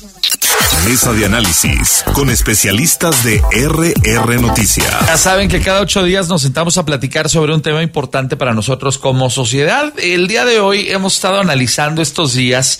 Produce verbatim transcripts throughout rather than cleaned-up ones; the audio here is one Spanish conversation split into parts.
Mesa de análisis con especialistas de R R Noticias. Ya saben que cada ocho días nos sentamos a platicar sobre un tema importante para nosotros como sociedad. El día de hoy hemos estado analizando estos días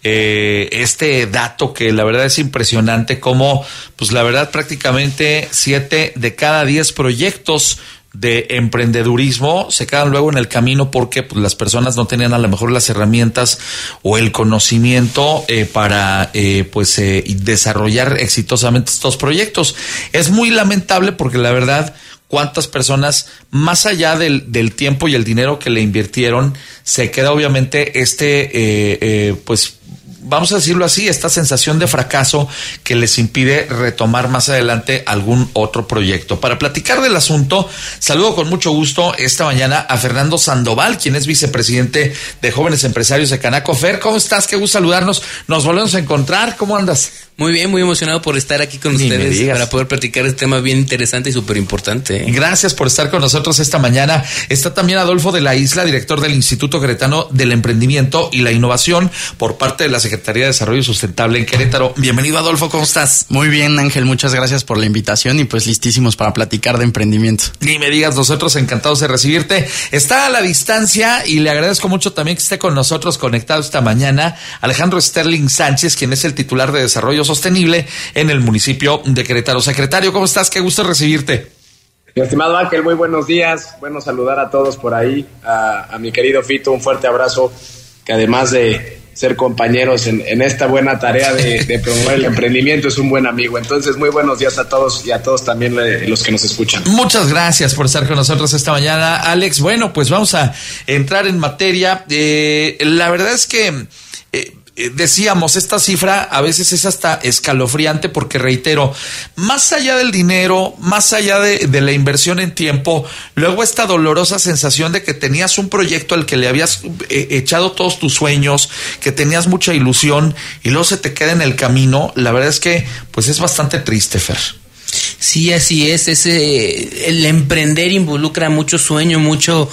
eh, este dato que la verdad es impresionante, como pues la verdad prácticamente siete de cada diez proyectos de emprendedurismo se quedan luego en el camino porque pues, las personas no tenían a lo mejor las herramientas o el conocimiento eh, para eh, pues eh, desarrollar exitosamente estos proyectos. Es muy lamentable porque la verdad, cuántas personas, más allá del, del tiempo y el dinero que le invirtieron, se queda obviamente este eh, eh, pues vamos a decirlo así, esta sensación de fracaso que les impide retomar más adelante algún otro proyecto. Para platicar del asunto, saludo con mucho gusto esta mañana a Fernando Sandoval, quien es vicepresidente de Jóvenes Empresarios de Canaco. Fer, ¿cómo estás? Qué gusto saludarnos. Nos volvemos a encontrar. ¿Cómo andas? Muy bien, muy emocionado por estar aquí con Ni ustedes para poder platicar este tema bien interesante y súper importante. ¿eh? Gracias por estar con nosotros esta mañana. Está también Adolfo de la Isla, director del Instituto Queretano del Emprendimiento y la Innovación por parte de la Secretaría de Desarrollo Sustentable en Querétaro. Bienvenido, Adolfo, ¿cómo estás? Muy bien, Ángel, muchas gracias por la invitación y pues listísimos para platicar de emprendimiento. Ni me digas, nosotros encantados de recibirte. Está a la distancia y le agradezco mucho también que esté con nosotros conectado esta mañana Alejandro Sterling Sánchez, quien es el titular de Desarrollo Sostenible en el municipio de Querétaro. Secretario, ¿cómo estás? Qué gusto recibirte. Mi estimado Ángel, muy buenos días. Bueno, saludar a todos por ahí. A, a mi querido Fito, un fuerte abrazo, que además de ser compañeros en, en esta buena tarea de, de promover el emprendimiento, es un buen amigo. Entonces, muy buenos días a todos y a todos también le, los que nos escuchan. Muchas gracias por estar con nosotros esta mañana, Alex. Bueno, pues vamos a entrar en materia. Eh, la verdad es que Eh, decíamos, esta cifra a veces es hasta escalofriante porque, reitero, más allá del dinero, más allá de, de la inversión en tiempo, luego esta dolorosa sensación de que tenías un proyecto al que le habías eh, echado todos tus sueños, que tenías mucha ilusión y luego se te queda en el camino. La verdad es que pues es bastante triste, Fer. Sí, así es. Ese, el emprender involucra mucho sueño, mucho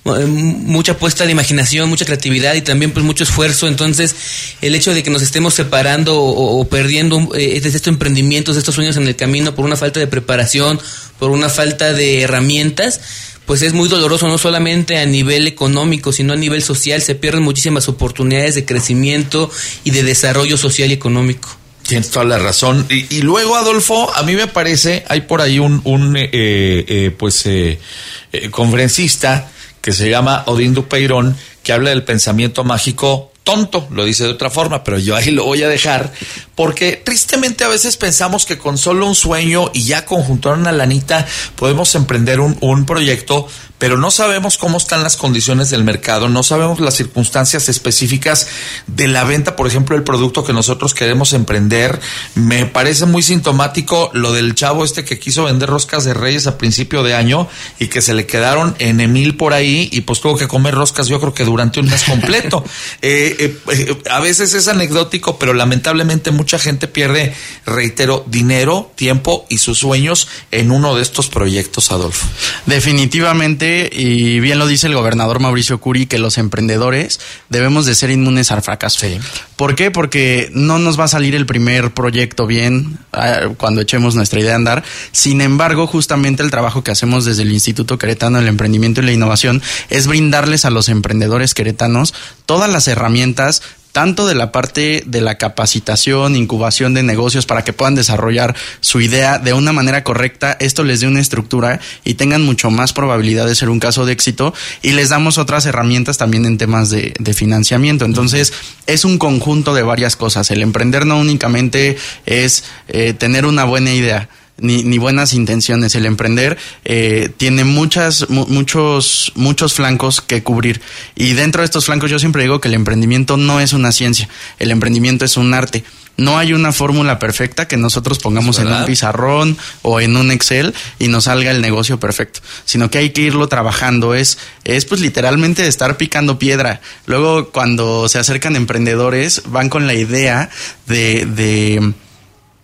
mucha puesta de imaginación, mucha creatividad y también pues mucho esfuerzo. Entonces el hecho de que nos estemos separando o, o perdiendo eh, de estos emprendimientos, de estos sueños en el camino por una falta de preparación, por una falta de herramientas, pues es muy doloroso, no solamente a nivel económico, sino a nivel social. Se pierden muchísimas oportunidades de crecimiento y de desarrollo social y económico. Tienes toda la razón. Y, y luego, Adolfo, a mí me parece, hay por ahí un, un eh, eh, pues eh, eh, conferencista que se llama Odín Dupeirón, que habla del pensamiento mágico tonto, lo dice de otra forma, pero yo ahí lo voy a dejar, porque tristemente a veces pensamos que con solo un sueño y ya conjuntar una lanita podemos emprender un, un proyecto, pero no sabemos cómo están las condiciones del mercado, no sabemos las circunstancias específicas de la venta, por ejemplo, el producto que nosotros queremos emprender. Me parece muy sintomático lo del chavo este que quiso vender roscas de Reyes a principio de año y que se le quedaron en Emil por ahí y pues tuvo que comer roscas, yo creo que durante un mes completo. eh, eh, eh, a veces es anecdótico, pero lamentablemente mucha gente pierde, reitero, dinero, tiempo y sus sueños en uno de estos proyectos, Adolfo. Definitivamente. Y bien lo dice el gobernador Mauricio Curi, que los emprendedores debemos de ser inmunes al fracaso. Sí. ¿Por qué? Porque no nos va a salir el primer proyecto bien uh, cuando echemos nuestra idea a andar. Sin embargo, justamente el trabajo que hacemos desde el Instituto Queretano del Emprendimiento y la Innovación es brindarles a los emprendedores queretanos todas las herramientas, tanto de la parte de la capacitación, incubación de negocios para que puedan desarrollar su idea de una manera correcta, esto les dé una estructura y tengan mucho más probabilidad de ser un caso de éxito, y les damos otras herramientas también en temas de, de financiamiento. Entonces es un conjunto de varias cosas. El emprender no únicamente es eh, tener una buena idea, Ni, ni buenas intenciones. El emprender eh, tiene muchas, mu- muchos, muchos flancos que cubrir. Y dentro de estos flancos yo siempre digo que el emprendimiento no es una ciencia. El emprendimiento es un arte. No hay una fórmula perfecta que nosotros pongamos en un pizarrón o en un Excel y nos salga el negocio perfecto, sino que hay que irlo trabajando. Es, es pues literalmente estar picando piedra. Luego cuando se acercan emprendedores van con la idea de, de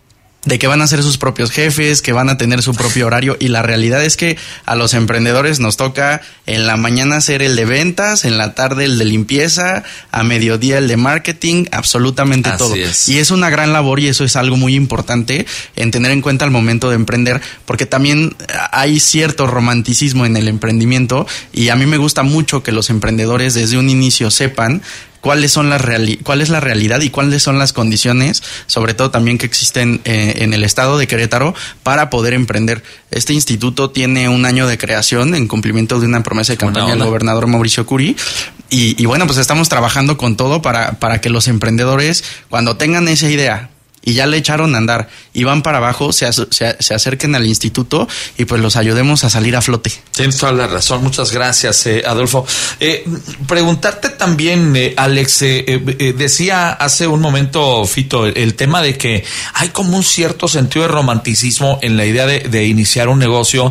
de que van a ser sus propios jefes, que van a tener su propio horario, y la realidad es que a los emprendedores nos toca en la mañana hacer el de ventas, en la tarde el de limpieza, a mediodía el de marketing, absolutamente Así todo. es. Y es una gran labor, y eso es algo muy importante en tener en cuenta al momento de emprender, porque también hay cierto romanticismo en el emprendimiento, y a mí me gusta mucho que los emprendedores desde un inicio sepan cuáles son las reali- cuál es la realidad y cuáles son las condiciones, sobre todo también que existen eh, en el estado de Querétaro, para poder emprender. Este instituto tiene un año de creación en cumplimiento de una promesa de campaña del gobernador Mauricio Curi, y, y bueno, pues estamos trabajando con todo para, para que los emprendedores, cuando tengan esa idea y ya le echaron a andar y van para abajo, se, as- se, se acerquen al instituto y pues los ayudemos a salir a flote. Tienes toda la razón, muchas gracias, eh, Adolfo. Eh, preguntarte también, eh, Alex, eh, eh, decía hace un momento, Fito, el, el tema de que hay como un cierto sentido de romanticismo en la idea de, de iniciar un negocio,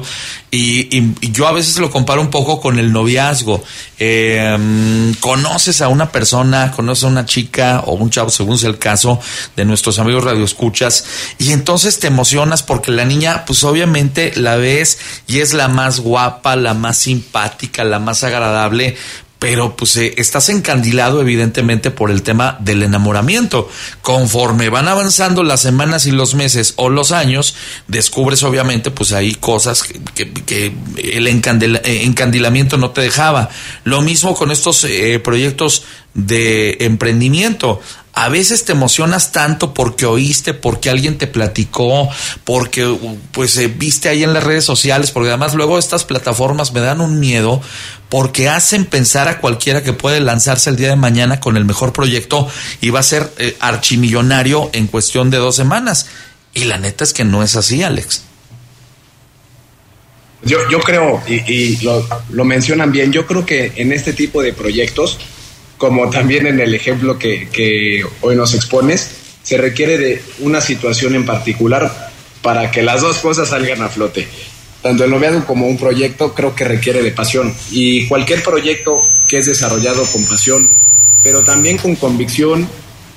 y, y, y yo a veces lo comparo un poco con el noviazgo. Eh, conoces a una persona, conoces a una chica o un chavo, según sea el caso de nuestros amigos radioescuchas, y entonces te emocionas porque la niña, pues obviamente la ves y es la más guapa, la más simpática, la más agradable, pero pues eh, estás encandilado evidentemente por el tema del enamoramiento. Conforme van avanzando las semanas y los meses o los años, descubres obviamente pues ahí cosas que, que, que el encandila, eh, encandilamiento no te dejaba. Lo mismo con estos eh, proyectos de emprendimiento. A veces te emocionas tanto porque oíste, porque alguien te platicó, porque pues eh, viste ahí en las redes sociales, porque además luego estas plataformas me dan un miedo porque hacen pensar a cualquiera que puede lanzarse el día de mañana con el mejor proyecto y va a ser eh, archimillonario en cuestión de dos semanas. Y la neta es que no es así, Alex. Yo, yo creo, y, y lo, lo mencionan bien, yo creo que en este tipo de proyectos, como también en el ejemplo que, que hoy nos expones, se requiere de una situación en particular para que las dos cosas salgan a flote. Tanto el noviazgo como un proyecto creo que requiere de pasión, y cualquier proyecto que es desarrollado con pasión, pero también con convicción,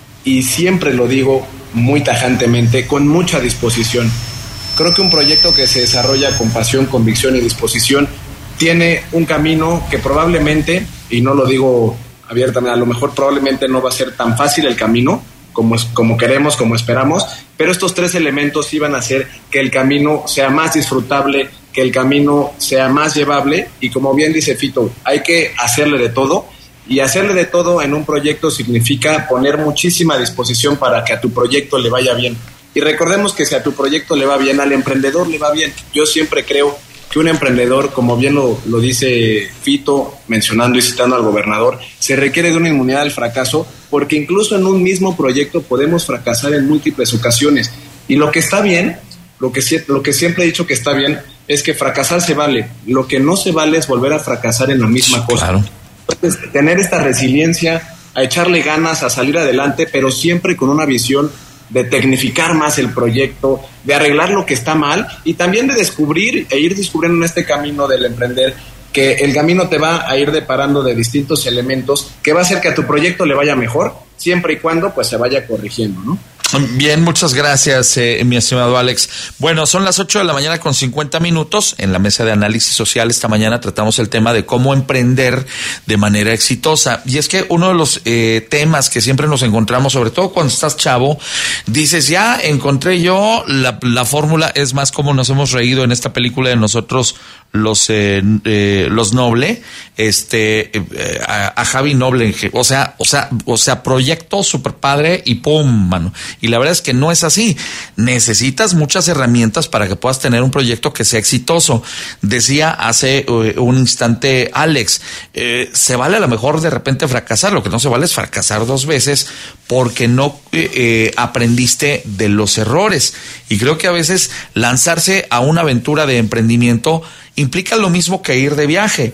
y siempre lo digo muy tajantemente, con mucha disposición. Creo que un proyecto que se desarrolla con pasión, convicción y disposición tiene un camino que probablemente, y no lo digo abiertamente, a lo mejor probablemente no va a ser tan fácil el camino como, es, como queremos, como esperamos, pero estos tres elementos sí van a hacer que el camino sea más disfrutable, que el camino sea más llevable, y como bien dice Fito, hay que hacerle de todo, y hacerle de todo en un proyecto significa poner muchísima disposición para que a tu proyecto le vaya bien. Y recordemos que si a tu proyecto le va bien, al emprendedor le va bien. Yo siempre creo que un emprendedor, como bien lo, lo dice Fito, mencionando y citando al gobernador, se requiere de una inmunidad al fracaso, porque incluso en un mismo proyecto podemos fracasar en múltiples ocasiones. Y lo que está bien, lo que, lo que siempre he dicho que está bien, es que fracasar se vale. Lo que no se vale es volver a fracasar en la misma cosa. Claro. Entonces, tener esta resiliencia, a echarle ganas, a salir adelante, pero siempre con una visión de tecnificar más el proyecto, de arreglar lo que está mal, y también de descubrir e ir descubriendo en este camino del emprender que el camino te va a ir deparando de distintos elementos que va a hacer que a tu proyecto le vaya mejor, siempre y cuando pues se vaya corrigiendo, ¿no? Bien, muchas gracias, eh, mi estimado Alex. Bueno, son las ocho de la mañana con cincuenta minutos. En la mesa de análisis social esta mañana tratamos el tema de cómo emprender de manera exitosa. Y es que uno de los eh, temas que siempre nos encontramos, sobre todo cuando estás chavo, dices, ya encontré yo la, la fórmula. Es más, como nos hemos reído en esta película de nosotros, los eh, eh, los Noble, este eh, a, a Javi Noble, o sea, o sea, o sea, proyecto super padre y pum, mano. Y la verdad es que no es así. Necesitas muchas herramientas para que puedas tener un proyecto que sea exitoso. Decía hace uh, un instante Alex, eh, se vale a lo mejor de repente fracasar, lo que no se vale es fracasar dos veces porque no eh, eh, aprendiste de los errores. Y creo que a veces lanzarse a una aventura de emprendimiento implica lo mismo que ir de viaje.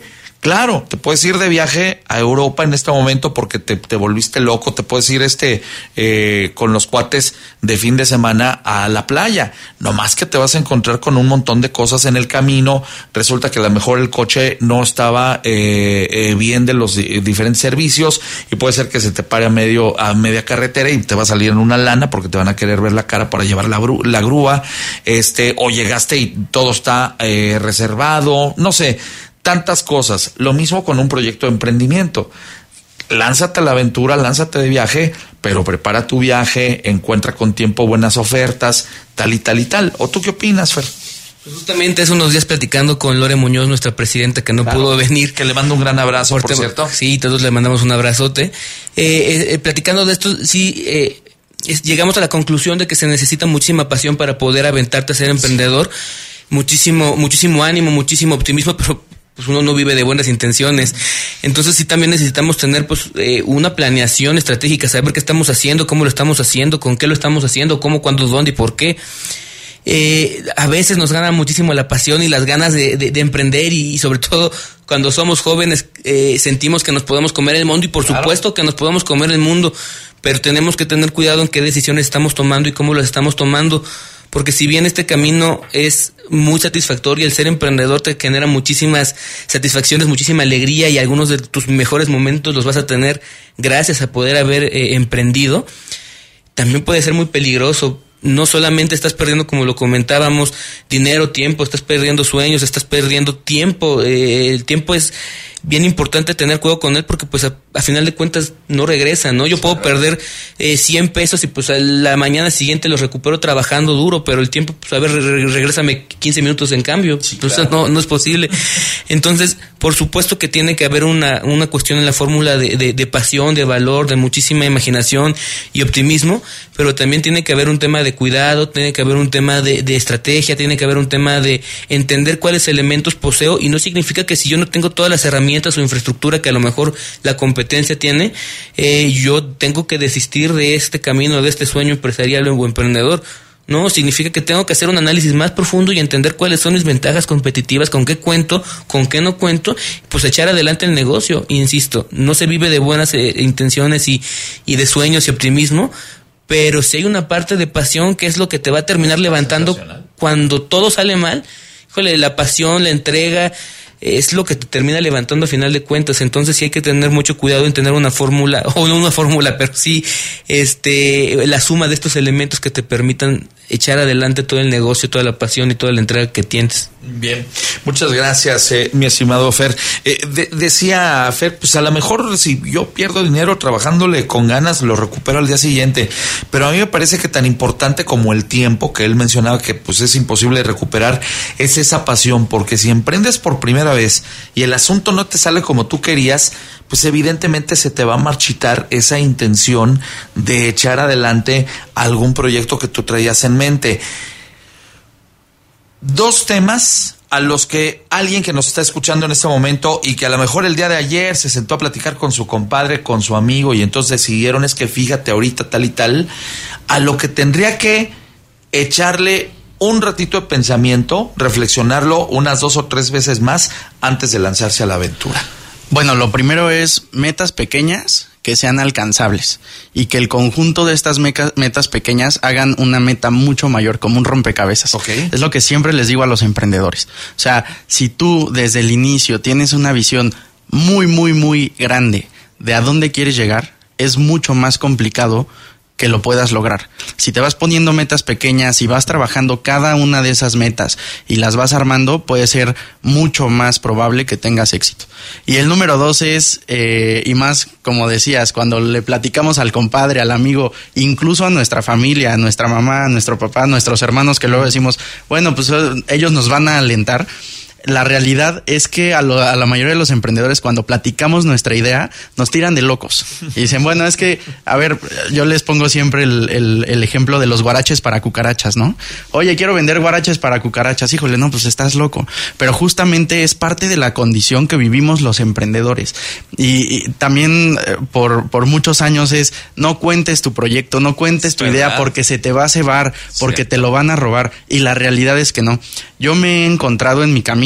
Claro, te puedes ir de viaje a Europa en este momento porque te, te volviste loco, te puedes ir este eh, con los cuates de fin de semana a la playa, no más que te vas a encontrar con un montón de cosas en el camino, resulta que a lo mejor el coche no estaba eh, eh, bien de los di- diferentes servicios y puede ser que se te pare a medio a media carretera y te va a salir en una lana porque te van a querer ver la cara para llevar la, bru- la grúa, este o llegaste y todo está eh, reservado, no sé, tantas cosas. Lo mismo con un proyecto de emprendimiento. Lánzate a la aventura, lánzate de viaje, pero prepara tu viaje, encuentra con tiempo buenas ofertas, tal y tal y tal. ¿O tú qué opinas, Fer? Pues justamente hace unos días platicando con Lore Muñoz, nuestra presidenta, que no Claro, pudo venir. que le mando un gran abrazo, por, por cierto. Sí, todos le mandamos un abrazote. Eh, eh, platicando de esto, sí, eh, es, llegamos a la conclusión de que se necesita muchísima pasión para poder aventarte a ser emprendedor. Muchísimo, muchísimo ánimo, muchísimo optimismo, pero pues uno no vive de buenas intenciones. Entonces sí también necesitamos tener pues eh, una planeación estratégica, saber qué estamos haciendo, cómo lo estamos haciendo, con qué lo estamos haciendo, cómo, cuándo, dónde y por qué. Eh, a veces nos gana muchísimo la pasión y las ganas de, de, de emprender y, y sobre todo cuando somos jóvenes eh, sentimos que nos podemos comer el mundo y por claro. supuesto que nos podemos comer el mundo, pero tenemos que tener cuidado en qué decisiones estamos tomando y cómo las estamos tomando. Porque si bien este camino es muy satisfactorio, el ser emprendedor te genera muchísimas satisfacciones, muchísima alegría y algunos de tus mejores momentos los vas a tener gracias a poder haber eh, emprendido, también puede ser muy peligroso. No solamente estás perdiendo, como lo comentábamos, dinero, tiempo, estás perdiendo sueños, estás perdiendo tiempo. Eh, el tiempo es bien importante tener cuidado con él porque pues a, a final de cuentas no regresa, ¿no? Yo puedo perder eh, cien pesos y pues a la mañana siguiente los recupero trabajando duro, pero el tiempo, pues a ver, re- regrésame quince minutos en cambio. Sí, Entonces claro. no, no es posible. Entonces, por supuesto que tiene que haber una, una cuestión en la fórmula de, de, de pasión, de valor, de muchísima imaginación y optimismo, pero también tiene que haber un tema de cuidado, tiene que haber un tema de, de estrategia, tiene que haber un tema de entender cuáles elementos poseo y no significa que si yo no tengo todas las herramientas o infraestructura que a lo mejor la competencia tiene, eh, yo tengo que desistir de este camino, de este sueño empresarial o emprendedor. No, significa que tengo que hacer un análisis más profundo y entender cuáles son mis ventajas competitivas, con qué cuento, con qué no cuento, pues echar adelante el negocio. Insisto, no se vive de buenas eh, intenciones y, y de sueños y optimismo, pero si hay una parte de pasión que es lo que te va a terminar levantando cuando todo sale mal. Híjole, la pasión, la entrega es lo que te termina levantando a final de cuentas. Entonces sí hay que tener mucho cuidado en tener una fórmula, o no una fórmula, pero sí este la suma de estos elementos que te permitan echar adelante todo el negocio, toda la pasión y toda la entrega que tienes. Bien, muchas gracias, eh, mi estimado Fer. Eh, de, decía Fer, pues a lo mejor si yo pierdo dinero trabajándole con ganas, lo recupero al día siguiente, pero a mí me parece que tan importante como el tiempo que él mencionaba que pues es imposible recuperar, es esa pasión, porque si emprendes por primera vez y el asunto no te sale como tú querías, pues evidentemente se te va a marchitar esa intención de echar adelante algún proyecto que tú traías en mente. Dos temas a los que alguien que nos está escuchando en este momento y que a lo mejor el día de ayer se sentó a platicar con su compadre, con su amigo y entonces decidieron es que fíjate ahorita tal y tal, a lo que tendría que echarle un ratito de pensamiento, reflexionarlo unas dos o tres veces más antes de lanzarse a la aventura. Bueno, lo primero es metas pequeñas que sean alcanzables y que el conjunto de estas meca- metas pequeñas hagan una meta mucho mayor, como un rompecabezas. Okay. Es lo que siempre les digo a los emprendedores. O sea, si tú desde el inicio tienes una visión muy, muy, muy grande de a dónde quieres llegar, es mucho más complicado que lo puedas lograr. Si te vas poniendo metas pequeñas y vas trabajando cada una de esas metas y las vas armando, puede ser mucho más probable que tengas éxito. Y el número dos es, eh, y más como decías, cuando le platicamos al compadre, al amigo, incluso a nuestra familia, a nuestra mamá, a nuestro papá, a nuestros hermanos, que luego decimos, bueno, pues ellos nos van a alentar. La realidad es que a, lo, a la mayoría de los emprendedores, cuando platicamos nuestra idea, nos tiran de locos. Y dicen, bueno, es que, a ver, yo les pongo siempre el, el, el ejemplo de los guaraches para cucarachas, ¿no? Oye, quiero vender guaraches para cucarachas. Híjole, no, pues estás loco. Pero justamente es parte de la condición que vivimos los emprendedores. Y, y también eh, por, por muchos años es, no cuentes tu proyecto, no cuentes tu idea porque se te va a cebar, porque te lo van a robar. Y la realidad es que no. Yo me he encontrado en mi camino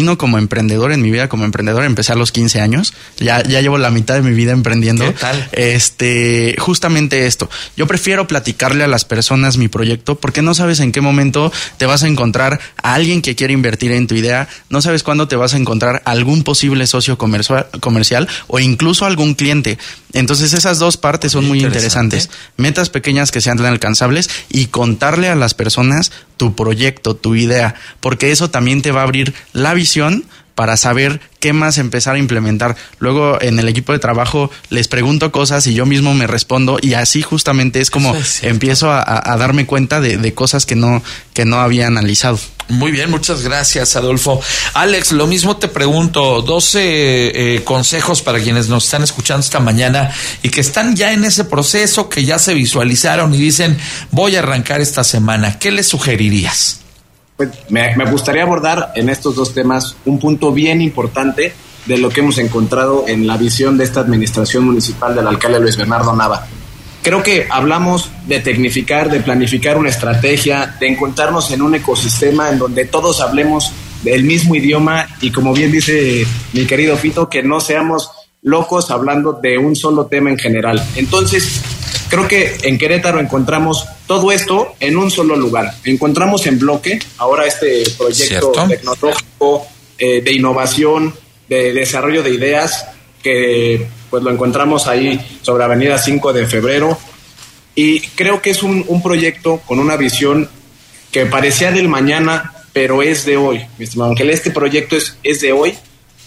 camino como emprendedor, en mi vida como emprendedor, empecé a los quince años. Ya, ya llevo la mitad de mi vida emprendiendo. ¿Qué tal? Este, justamente esto. Yo prefiero platicarle a las personas mi proyecto porque no sabes en qué momento te vas a encontrar a alguien que quiere invertir en tu idea. No sabes cuándo te vas a encontrar algún posible socio comercial, comercial o incluso algún cliente. Entonces esas dos partes son muy interesantes. Metas pequeñas que sean alcanzables y contarle a las personas tu proyecto, tu idea, porque eso también te va a abrir la visión para saber qué más empezar a implementar. Luego en el equipo de trabajo les pregunto cosas y yo mismo me respondo y así justamente es como es empiezo a, a darme cuenta de, de cosas que no, que no había analizado. Muy bien, muchas gracias, Adolfo. Alex, lo mismo te pregunto, doce eh, consejos para quienes nos están escuchando esta mañana y que están ya en ese proceso, que ya se visualizaron y dicen, voy a arrancar esta semana. ¿Qué les sugerirías? Pues me, me gustaría abordar en estos dos temas un punto bien importante de lo que hemos encontrado en la visión de esta administración municipal del alcalde Luis Bernardo Nava. Creo que hablamos de tecnificar, de planificar una estrategia, de encontrarnos en un ecosistema en donde todos hablemos del mismo idioma y, como bien dice mi querido Fito, que no seamos locos hablando de un solo tema en general. Entonces, creo que en Querétaro encontramos todo esto en un solo lugar. Encontramos en bloque ahora este proyecto ¿Cierto? tecnológico, eh, de innovación, de desarrollo de ideas, que pues lo encontramos ahí sobre Avenida cinco de febrero. Y creo que es un, un proyecto con una visión que parecía del mañana, pero es de hoy, mi estimado Ángel. Este proyecto es, es de hoy.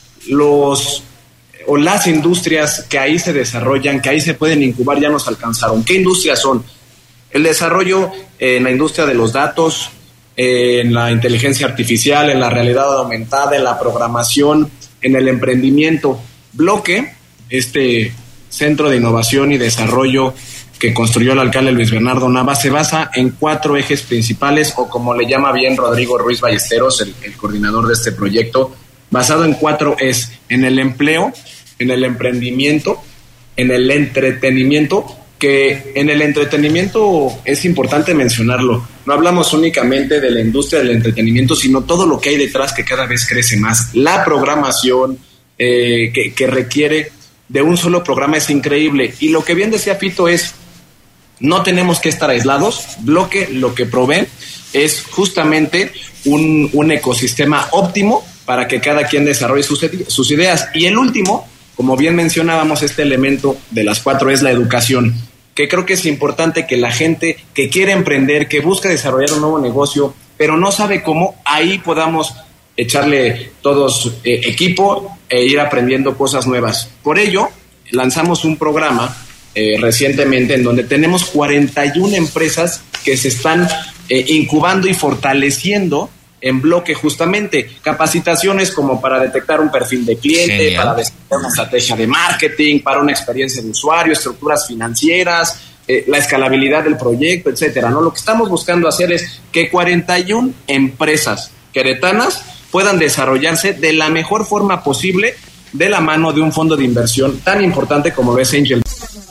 Los... o las industrias que ahí se desarrollan, que ahí se pueden incubar, ya nos alcanzaron. ¿Qué industrias son? El desarrollo en la industria de los datos, en la inteligencia artificial, en la realidad aumentada, en la programación, en el emprendimiento. Bloque, este centro de innovación y desarrollo que construyó el alcalde Luis Bernardo Nava, se basa en cuatro ejes principales, o como le llama bien Rodrigo Ruiz Ballesteros, el, el coordinador de este proyecto, basado en cuatro es en el empleo, en el emprendimiento, en el entretenimiento, que en el entretenimiento es importante mencionarlo. No hablamos únicamente de la industria del entretenimiento, sino todo lo que hay detrás, que cada vez crece más. La programación eh, que, que requiere de un solo programa es increíble. Y lo que bien decía Fito es, no tenemos que estar aislados. Bloque lo que provee es justamente un, un ecosistema óptimo para que cada quien desarrolle sus, sus ideas. Y el último, como bien mencionábamos, este elemento de las cuatro es la educación, que creo que es importante que la gente que quiere emprender, que busca desarrollar un nuevo negocio, pero no sabe cómo, ahí podamos echarle todos eh, equipo e ir aprendiendo cosas nuevas. Por ello, lanzamos un programa eh, recientemente en donde tenemos cuarenta y una empresas que se están eh, incubando y fortaleciendo en bloque, justamente capacitaciones como para detectar un perfil de cliente, Genial. Para desarrollar una estrategia de marketing, para una experiencia de usuario, estructuras financieras, eh, la escalabilidad del proyecto, etcétera, ¿no? Lo que estamos buscando hacer es que cuarenta y una empresas queretanas puedan desarrollarse de la mejor forma posible de la mano de un fondo de inversión tan importante como lo es Angel.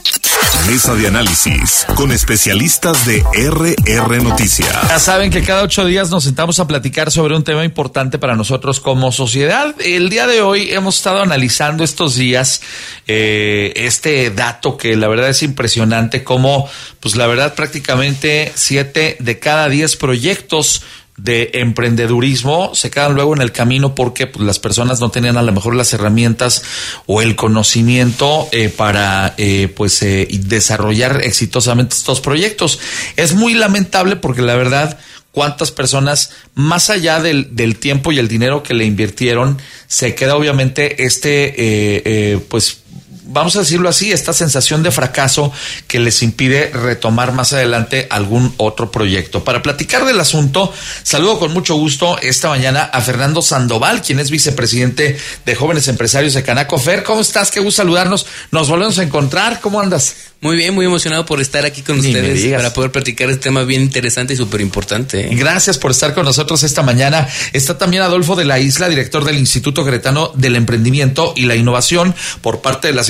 Mesa de análisis con especialistas de R R Noticias. Ya saben que cada ocho días nos sentamos a platicar sobre un tema importante para nosotros como sociedad. El día de hoy hemos estado analizando estos días eh, este dato que la verdad es impresionante, como pues la verdad prácticamente siete de cada diez proyectos de emprendedurismo se quedan luego en el camino porque pues, las personas no tenían a lo mejor las herramientas o el conocimiento eh, para eh, pues eh, desarrollar exitosamente estos proyectos. Es muy lamentable porque la verdad, cuántas personas, más allá del, del tiempo y el dinero que le invirtieron, se queda obviamente este eh, eh, pues vamos a decirlo así, esta sensación de fracaso que les impide retomar más adelante algún otro proyecto. Para platicar del asunto, saludo con mucho gusto esta mañana a Fernando Sandoval, quien es vicepresidente de Jóvenes Empresarios de Canaco. Fer, ¿cómo estás? Qué gusto saludarnos. Nos volvemos a encontrar. ¿Cómo andas? Muy bien, muy emocionado por estar aquí con Ni ustedes para poder platicar este tema bien interesante y súper importante. ¿eh? Gracias por estar con nosotros esta mañana. Está también Adolfo de la Isla, director del Instituto Queretano del Emprendimiento y la Innovación por parte de la Secretaría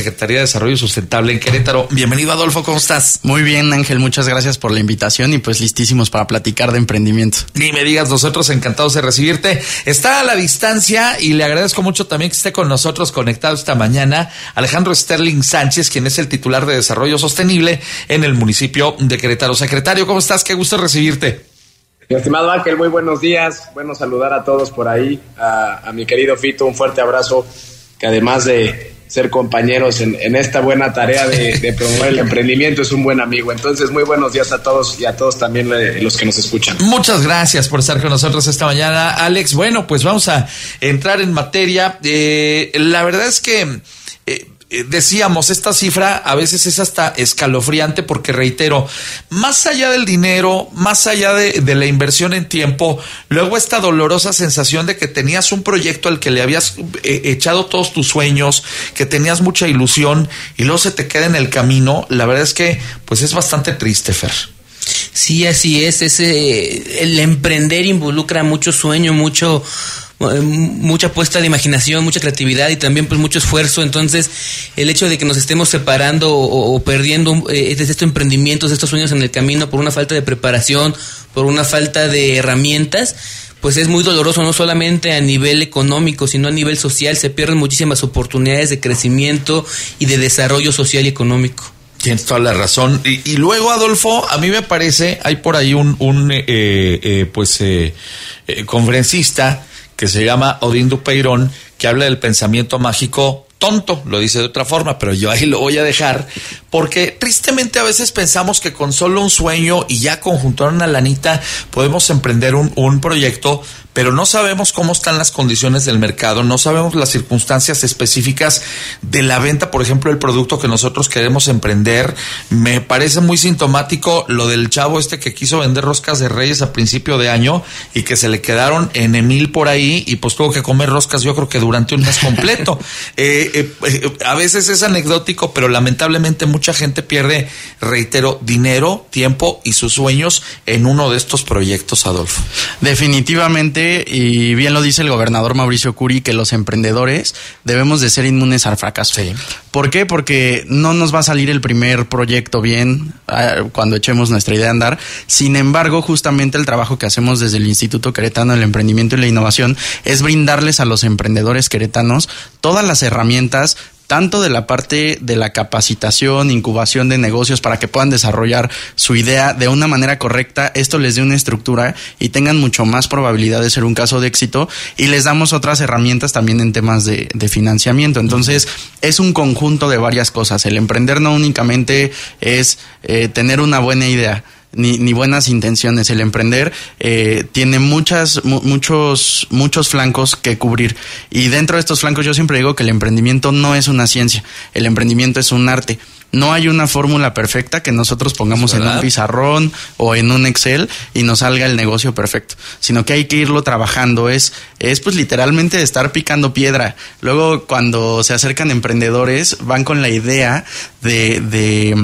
Secretaría de Desarrollo Sustentable en Querétaro. Bienvenido, Adolfo, ¿cómo estás? Muy bien, Ángel, muchas gracias por la invitación y pues listísimos para platicar de emprendimiento. Ni me digas, nosotros encantados de recibirte. Está a la distancia y le agradezco mucho también que esté con nosotros conectado esta mañana Alejandro Sterling Sánchez, quien es el titular de Desarrollo Sostenible en el municipio de Querétaro. Secretario, ¿cómo estás? Qué gusto recibirte. Mi estimado Ángel, muy buenos días. Bueno, saludar a todos por ahí, a, a mi querido Fito, un fuerte abrazo, que además de ser compañeros en, en esta buena tarea de, de promover el emprendimiento, es un buen amigo. Entonces, muy buenos días a todos y a todos también le, los que nos escuchan. Muchas gracias por estar con nosotros esta mañana, Alex. Bueno, pues vamos a entrar en materia. Eh, la verdad es que... Eh, Decíamos, esta cifra a veces es hasta escalofriante porque, reitero, más allá del dinero, más allá de, de la inversión en tiempo, luego esta dolorosa sensación de que tenías un proyecto al que le habías eh, echado todos tus sueños, que tenías mucha ilusión y luego se te queda en el camino. La verdad es que pues es bastante triste, Fer. Sí, así es. Ese, el emprender involucra mucho sueño, mucho... mucha puesta de imaginación, mucha creatividad y también pues mucho esfuerzo. Entonces el hecho de que nos estemos separando o, o perdiendo eh, de estos emprendimientos, de estos sueños en el camino por una falta de preparación, por una falta de herramientas, pues es muy doloroso, no solamente a nivel económico, sino a nivel social. Se pierden muchísimas oportunidades de crecimiento y de desarrollo social y económico. Tienes toda la razón. Y, y luego, Adolfo, a mí me parece, hay por ahí un, un eh, eh, pues eh, eh, conferencista que se llama Odín Dupeirón, que habla del pensamiento mágico tonto, lo dice de otra forma, pero yo ahí lo voy a dejar, porque tristemente a veces pensamos que con solo un sueño y ya conjuntar una lanita podemos emprender un, un proyecto, pero no sabemos cómo están las condiciones del mercado, no sabemos las circunstancias específicas de la venta, por ejemplo, el producto que nosotros queremos emprender. Me parece muy sintomático lo del chavo este que quiso vender roscas de Reyes a principio de año y que se le quedaron en Emil por ahí y pues tuvo que comer roscas yo creo que durante un mes completo. eh, eh, eh, a veces es anecdótico, pero lamentablemente mucha gente pierde, reitero, dinero, tiempo y sus sueños en uno de estos proyectos, Adolfo. Definitivamente. Y bien lo dice el gobernador Mauricio Curi, que los emprendedores debemos de ser inmunes al fracaso. Sí. ¿Por qué? Porque no nos va a salir el primer proyecto bien eh, cuando echemos nuestra idea a andar. Sin embargo, justamente el trabajo que hacemos desde el Instituto Queretano del Emprendimiento y la Innovación es brindarles a los emprendedores queretanos todas las herramientas, tanto de la parte de la capacitación, incubación de negocios para que puedan desarrollar su idea de una manera correcta, esto les dé una estructura y tengan mucho más probabilidad de ser un caso de éxito, y les damos otras herramientas también en temas de, de financiamiento. Entonces, es un conjunto de varias cosas. El emprender no únicamente es eh, tener una buena idea, Ni, ni buenas intenciones. El emprender eh, tiene muchas, mu- muchos, muchos flancos que cubrir. Y dentro de estos flancos yo siempre digo que el emprendimiento no es una ciencia. El emprendimiento es un arte. No hay una fórmula perfecta que nosotros pongamos en un pizarrón o en un Excel y nos salga el negocio perfecto, sino que hay que irlo trabajando. Es, es pues literalmente estar picando piedra. Luego cuando se acercan emprendedores van con la idea de... de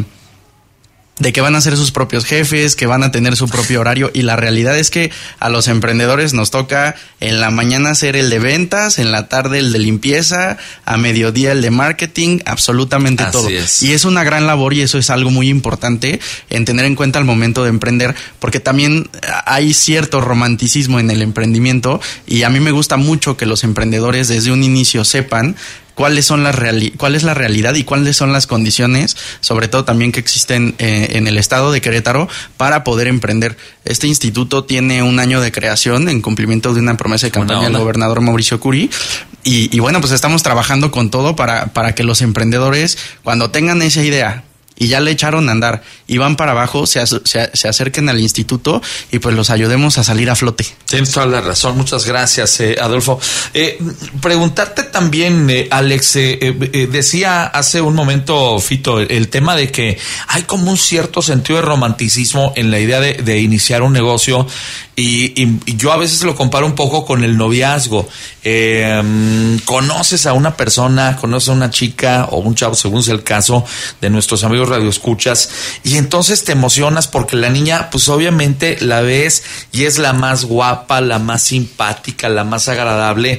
de que van a ser sus propios jefes, que van a tener su propio horario, y la realidad es que a los emprendedores nos toca en la mañana hacer el de ventas, en la tarde el de limpieza, a mediodía el de marketing, absolutamente Así todo. es. Y es una gran labor y eso es algo muy importante en tener en cuenta al momento de emprender, porque también hay cierto romanticismo en el emprendimiento y a mí me gusta mucho que los emprendedores desde un inicio sepan cuáles son las reali- cuál es la realidad y cuáles son las condiciones, sobre todo también que existen eh, en el estado de Querétaro, para poder emprender. Este instituto tiene un año de creación en cumplimiento de una promesa de campaña del gobernador Mauricio Curi, y, y bueno, pues estamos trabajando con todo para, para que los emprendedores, cuando tengan esa idea y ya le echaron a andar y van para abajo, se, se, se acerquen al instituto y pues los ayudemos a salir a flote. Tienes toda la razón, muchas gracias, eh, Adolfo. Eh, preguntarte también, eh, Alex, eh, eh, decía hace un momento, Fito, el, el tema de que hay como un cierto sentido de romanticismo en la idea de, de iniciar un negocio, y, y, y yo a veces lo comparo un poco con el noviazgo. Eh, conoces a una persona, conoces a una chica o un chavo, según sea el caso, de nuestros amigos radioescuchas, y entonces te emocionas porque la niña, pues obviamente la ves y es la más guapa, la más simpática, la más agradable,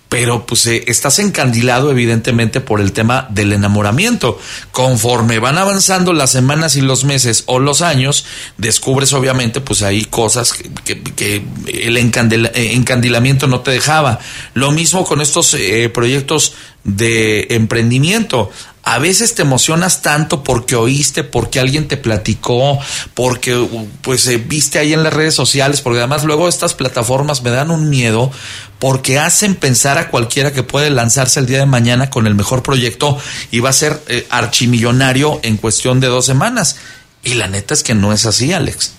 pero pues eh, estás encandilado evidentemente por el tema del enamoramiento. Conforme van avanzando las semanas y los meses o los años, descubres obviamente pues hay cosas que, que, que el encandila, eh, encandilamiento no te dejaba. Lo mismo con estos eh, proyectos de emprendimiento. A veces te emocionas tanto porque oíste, porque alguien te platicó, porque pues eh, viste ahí en las redes sociales, porque además luego estas plataformas me dan un miedo porque hacen pensar a cualquiera que puede lanzarse el día de mañana con el mejor proyecto y va a ser eh, archimillonario en cuestión de dos semanas. Y la neta es que no es así, Alex.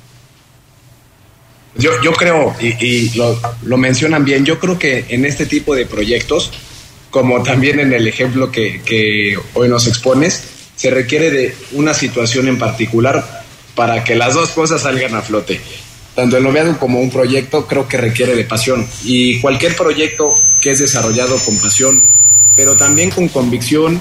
Yo, yo creo, y, y lo, lo mencionan bien, yo creo que en este tipo de proyectos, como también en el ejemplo que, que hoy nos expones, se requiere de una situación en particular para que las dos cosas salgan a flote. Tanto el noviazgo como un proyecto creo que requiere de pasión. Y cualquier proyecto que es desarrollado con pasión, pero también con convicción,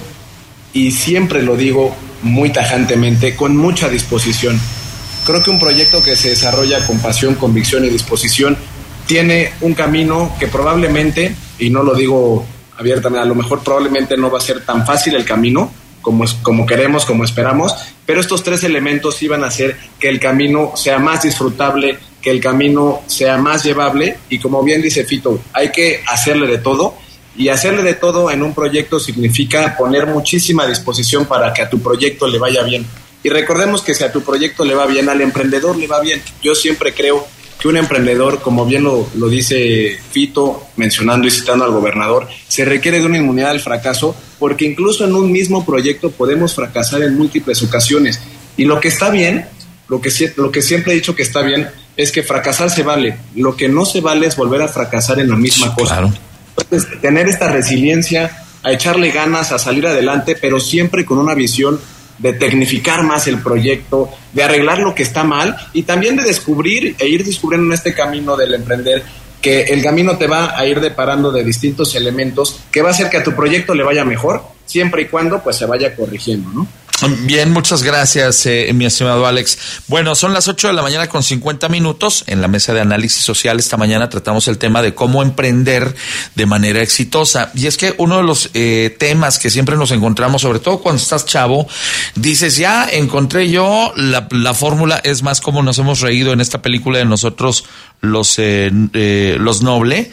y siempre lo digo muy tajantemente, con mucha disposición. Creo que un proyecto que se desarrolla con pasión, convicción y disposición tiene un camino que probablemente, y no lo digo abiertamente, a lo mejor probablemente no va a ser tan fácil el camino como, como queremos, como esperamos, pero estos tres elementos iban a hacer que el camino sea más disfrutable, que el camino sea más llevable, y como bien dice Fito, hay que hacerle de todo, y hacerle de todo en un proyecto significa poner muchísima disposición para que a tu proyecto le vaya bien. Y recordemos que si a tu proyecto le va bien, al emprendedor le va bien. Yo siempre creo que un emprendedor, como bien lo, lo dice Fito, mencionando y citando al gobernador, se requiere de una inmunidad al fracaso, porque incluso en un mismo proyecto podemos fracasar en múltiples ocasiones. Y lo que está bien, lo que, lo que siempre he dicho que está bien, es que fracasar se vale. Lo que no se vale es volver a fracasar en la misma cosa. Claro. Entonces, tener esta resiliencia, a echarle ganas, a salir adelante, pero siempre con una visión de tecnificar más el proyecto, de arreglar lo que está mal y también de descubrir e ir descubriendo en este camino del emprender que el camino te va a ir deparando de distintos elementos que va a hacer que a tu proyecto le vaya mejor, siempre y cuando pues se vaya corrigiendo, ¿no? Bien, muchas gracias, eh, mi estimado Alex. Bueno, son las ocho de la mañana con cincuenta minutos. En la mesa de análisis social esta mañana tratamos el tema de cómo emprender de manera exitosa. Y es que uno de los eh, temas que siempre nos encontramos, sobre todo cuando estás chavo, dices, ya encontré yo la, la fórmula. Es más, como nos hemos reído en esta película de nosotros, los eh, eh, los Noble,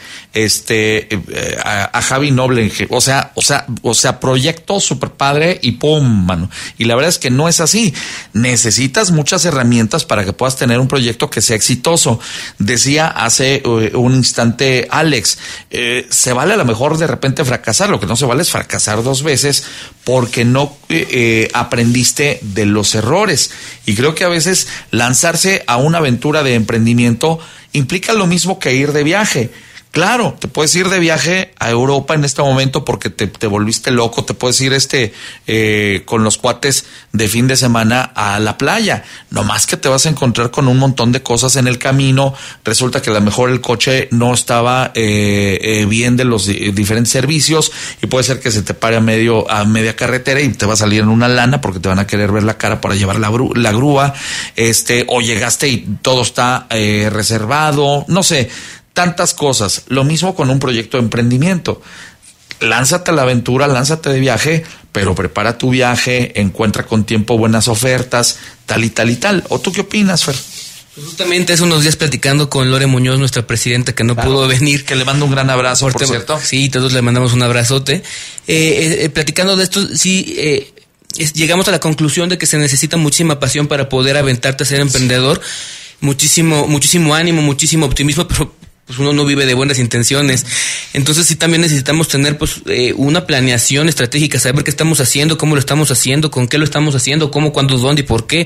este eh, a, a Javi Noble, o sea, o sea, o sea, proyecto super padre y pum, mano. Y la verdad es que no es así. Necesitas muchas herramientas para que puedas tener un proyecto que sea exitoso. Decía hace uh, un instante Alex, eh, se vale a lo mejor de repente fracasar, lo que no se vale es fracasar dos veces porque no eh, eh, aprendiste de los errores. Y creo que a veces lanzarse a una aventura de emprendimiento implica lo mismo que ir de viaje. Claro, te puedes ir de viaje a Europa en este momento porque te, te volviste loco, te puedes ir este eh, con los cuates de fin de semana a la playa, no más que te vas a encontrar con un montón de cosas en el camino. Resulta que a lo mejor el coche no estaba eh, eh, bien de los di- diferentes servicios y puede ser que se te pare a medio a media carretera y te va a salir en una lana porque te van a querer ver la cara para llevar la, bru- la grúa, este o llegaste y todo está eh, reservado, no sé. Tantas cosas. Lo mismo con un proyecto de emprendimiento. Lánzate a la aventura, lánzate de viaje, pero prepara tu viaje, encuentra con tiempo buenas ofertas, tal y tal y tal. ¿O tú qué opinas, Fer? Pues justamente hace unos días platicando con Lore Muñoz, nuestra presidenta, que no Claro, pudo venir. Que le mando un gran abrazo, por, por cierto. Sí, todos le mandamos un abrazote. Eh, eh, platicando de esto, sí, eh, es, llegamos a la conclusión de que se necesita muchísima pasión para poder aventarte a ser emprendedor. Muchísimo, muchísimo ánimo, muchísimo optimismo, pero pues uno no vive de buenas intenciones. Entonces sí también necesitamos tener pues eh, una planeación estratégica, saber qué estamos haciendo, cómo lo estamos haciendo, con qué lo estamos haciendo, cómo, cuándo, dónde y por qué.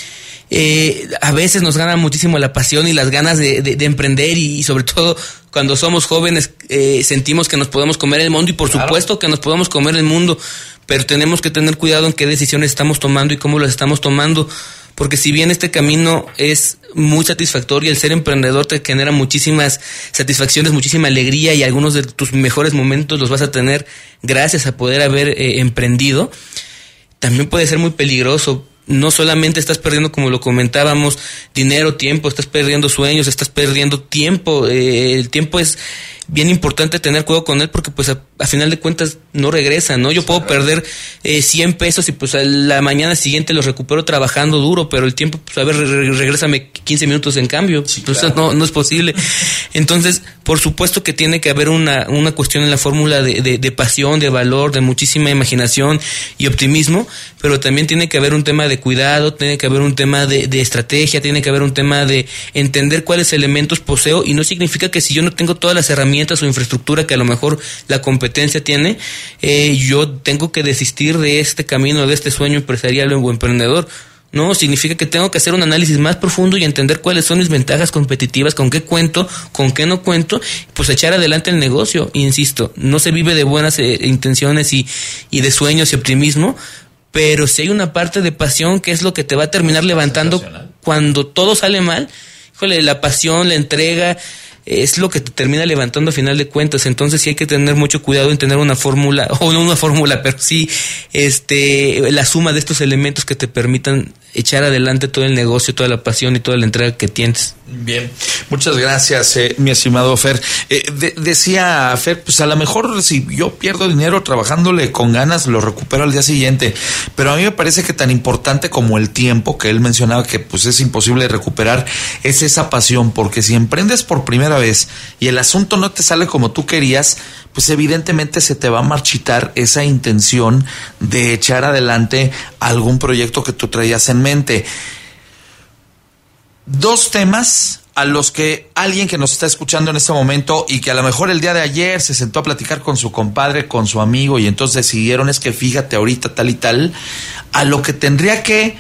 Eh, a veces nos gana muchísimo la pasión y las ganas de, de, de emprender y, y sobre todo cuando somos jóvenes eh, sentimos que nos podemos comer el mundo y por claro. supuesto que nos podemos comer el mundo, pero tenemos que tener cuidado en qué decisiones estamos tomando y cómo las estamos tomando. Porque si bien este camino es muy satisfactorio, el ser emprendedor te genera muchísimas satisfacciones, muchísima alegría y algunos de tus mejores momentos los vas a tener gracias a poder haber eh, emprendido, también puede ser muy peligroso. No solamente estás perdiendo, como lo comentábamos, dinero, tiempo, estás perdiendo sueños, estás perdiendo tiempo. Eh, el tiempo es bien importante tener cuidado con él porque pues a, a final de cuentas no regresa, ¿no? Yo sí, puedo claro. perder eh, cien pesos y pues a la mañana siguiente los recupero trabajando duro, pero el tiempo, pues a ver, re- regrésame quince minutos en cambio. Sí, claro. Entonces no, no es posible. Entonces, por supuesto que tiene que haber una, una cuestión en la fórmula de, de, de pasión, de valor, de muchísima imaginación y optimismo, pero también tiene que haber un tema de cuidado, tiene que haber un tema de, de estrategia, tiene que haber un tema de entender cuáles elementos poseo, y no significa que si yo no tengo todas las herramientas o infraestructura que a lo mejor la competencia tiene, eh, yo tengo que desistir de este camino, de este sueño empresarial o emprendedor. No, significa que tengo que hacer un análisis más profundo y entender cuáles son mis ventajas competitivas, con qué cuento, con qué no cuento, pues echar adelante el negocio. Insisto, no se vive de buenas eh, intenciones y, y de sueños y optimismo, pero si hay una parte de pasión que es lo que te va a terminar levantando cuando todo sale mal. Híjole, la pasión, la entrega, es lo que te termina levantando a final de cuentas. Entonces sí hay que tener mucho cuidado en tener una fórmula, o no una fórmula, pero sí este la suma de estos elementos que te permitan echar adelante todo el negocio, toda la pasión y toda la entrega que tienes. Bien, muchas gracias, eh, mi estimado Fer. Eh, de, decía Fer, pues a lo mejor si yo pierdo dinero trabajándole con ganas, lo recupero al día siguiente, pero a mí me parece que tan importante como el tiempo que él mencionaba, que pues es imposible recuperar, es esa pasión, porque si emprendes por primera vez y el asunto no te sale como tú querías, pues evidentemente se te va a marchitar esa intención de echar adelante algún proyecto que tú traías en mente. Dos temas a los que alguien que nos está escuchando en este momento y que a lo mejor el día de ayer se sentó a platicar con su compadre, con su amigo, y entonces decidieron, es que fíjate ahorita tal y tal, a lo que tendría que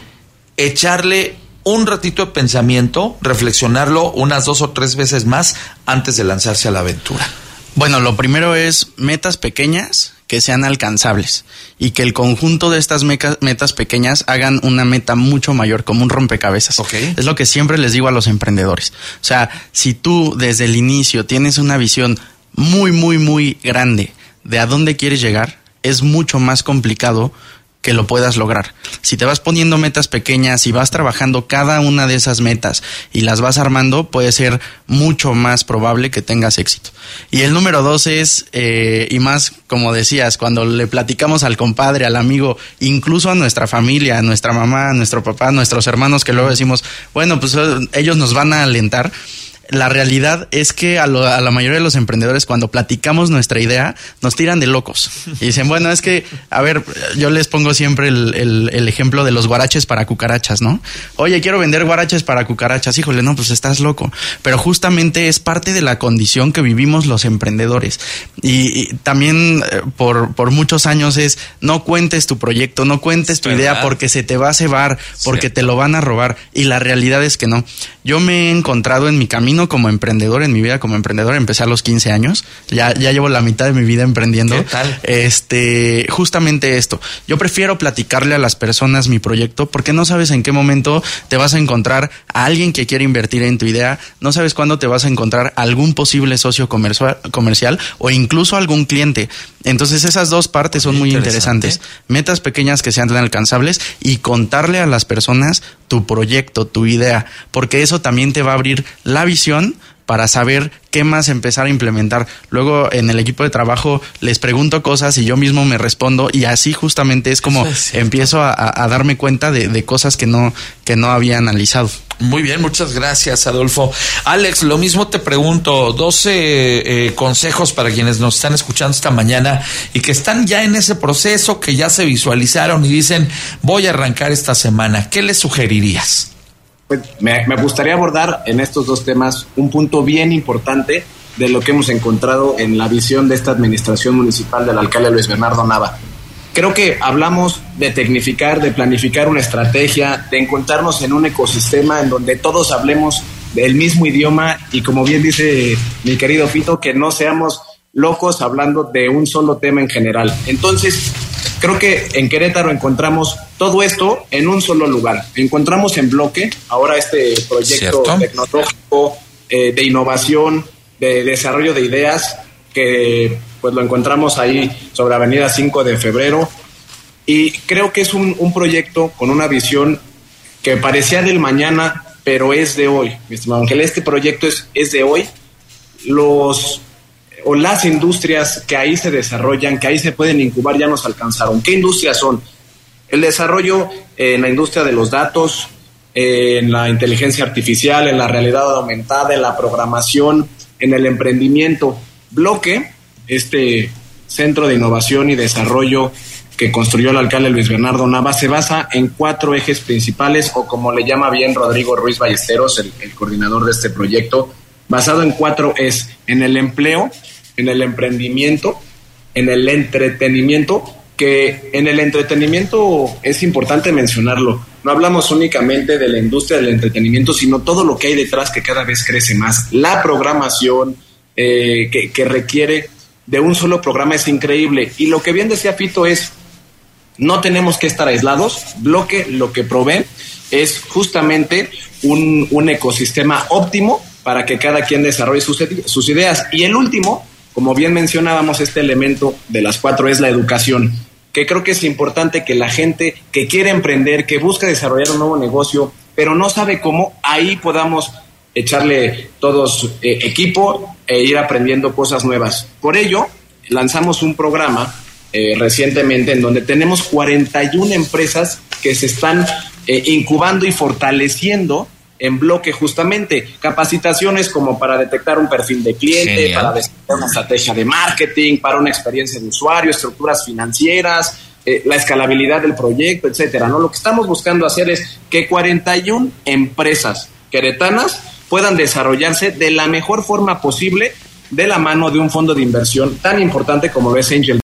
echarle un ratito de pensamiento, reflexionarlo unas dos o tres veces más antes de lanzarse a la aventura. Bueno, lo primero es metas pequeñas que sean alcanzables y que el conjunto de estas meca- metas pequeñas hagan una meta mucho mayor, como un rompecabezas. Okay. Es lo que siempre les digo a los emprendedores. O sea, si tú desde el inicio tienes una visión muy, muy, muy grande de a dónde quieres llegar, es mucho más complicado que lo puedas lograr. Si te vas poniendo metas pequeñas y vas trabajando cada una de esas metas y las vas armando, puede ser mucho más probable que tengas éxito. Y el número dos es, eh, y más como decías, cuando le platicamos al compadre, al amigo, incluso a nuestra familia, a nuestra mamá, a nuestro papá, a nuestros hermanos, que luego decimos, bueno, pues ellos nos van a alentar. La realidad es que a, lo, a la mayoría de los emprendedores, cuando platicamos nuestra idea, nos tiran de locos. Y dicen, bueno, es que, a ver, yo les pongo siempre el, el, el ejemplo de los guaraches para cucarachas, ¿no? Oye, quiero vender guaraches para cucarachas. Híjole, no, pues estás loco. Pero justamente es parte de la condición que vivimos los emprendedores. Y, y también eh, por, por muchos años es, no cuentes tu proyecto, no cuentes tu idea porque se te va a cebar, porque sí. te lo van a robar. Y la realidad es que no. Yo me he encontrado en mi camino como emprendedor, en mi vida como emprendedor, empecé a los quince años, ya, ya llevo la mitad de mi vida emprendiendo. ¿Qué tal? Este, justamente esto, yo prefiero platicarle a las personas mi proyecto porque no sabes en qué momento te vas a encontrar a alguien que quiere invertir en tu idea, no sabes cuándo te vas a encontrar algún posible socio comercial, comercial o incluso algún cliente. Entonces esas dos partes son muy interesantes. Metas pequeñas que sean alcanzables y contarle a las personas tu proyecto, tu idea, porque eso también te va a abrir la visión para saber qué más empezar a implementar. Luego en el equipo de trabajo les pregunto cosas y yo mismo me respondo, y así justamente es como es empiezo a, a darme cuenta de, de cosas que no, que no había analizado. Muy bien, muchas gracias, Adolfo. Alex, lo mismo te pregunto, doce eh, consejos para quienes nos están escuchando esta mañana y que están ya en ese proceso, que ya se visualizaron y dicen, voy a arrancar esta semana. ¿Qué les sugerirías? Pues me, me gustaría abordar en estos dos temas un punto bien importante de lo que hemos encontrado en la visión de esta administración municipal del alcalde Luis Bernardo Nava. Creo que hablamos de tecnificar, de planificar una estrategia, de encontrarnos en un ecosistema en donde todos hablemos del mismo idioma y, como bien dice mi querido Fito, que no seamos locos hablando de un solo tema en general. Entonces, creo que en Querétaro encontramos todo esto en un solo lugar. Encontramos en bloque ahora este proyecto ¿Cierto? tecnológico, eh, de innovación, de desarrollo de ideas, que pues lo encontramos ahí sobre Avenida cinco de febrero. Y creo que es un, un proyecto con una visión que parecía del mañana, pero es de hoy, mi estimado Ángel. Este proyecto es, es de hoy. Los o las industrias que ahí se desarrollan, que ahí se pueden incubar, ya nos alcanzaron. ¿Qué industrias son? El desarrollo en la industria de los datos, en la inteligencia artificial, en la realidad aumentada, en la programación, en el emprendimiento. Bloque, este centro de innovación y desarrollo que construyó el alcalde Luis Bernardo Nava, se basa en cuatro ejes principales, o como le llama bien Rodrigo Ruiz Ballesteros, el, el coordinador de este proyecto, basado en cuatro es en el empleo, en el emprendimiento, en el entretenimiento, que en el entretenimiento es importante mencionarlo. No hablamos únicamente de la industria del entretenimiento, sino todo lo que hay detrás, que cada vez crece más. La programación eh, que, que requiere de un solo programa es increíble. Y lo que bien decía Fito es, no tenemos que estar aislados. Bloque lo que provee es justamente un, un ecosistema óptimo para que cada quien desarrolle sus, sus ideas. Y el último, como bien mencionábamos, este elemento de las cuatro es la educación, que creo que es importante que la gente que quiere emprender, que busca desarrollar un nuevo negocio, pero no sabe cómo, ahí podamos echarle todos eh, equipo e ir aprendiendo cosas nuevas. Por ello, lanzamos un programa eh, recientemente en donde tenemos cuarenta y una empresas que se están eh, incubando y fortaleciendo en Bloque, justamente capacitaciones como para detectar un perfil de cliente, Genial. Para desarrollar una estrategia de marketing, para una experiencia de usuario, estructuras financieras, eh, la escalabilidad del proyecto, etcétera, ¿no? Lo que estamos buscando hacer es que cuarenta y una empresas queretanas puedan desarrollarse de la mejor forma posible de la mano de un fondo de inversión tan importante como lo es Angel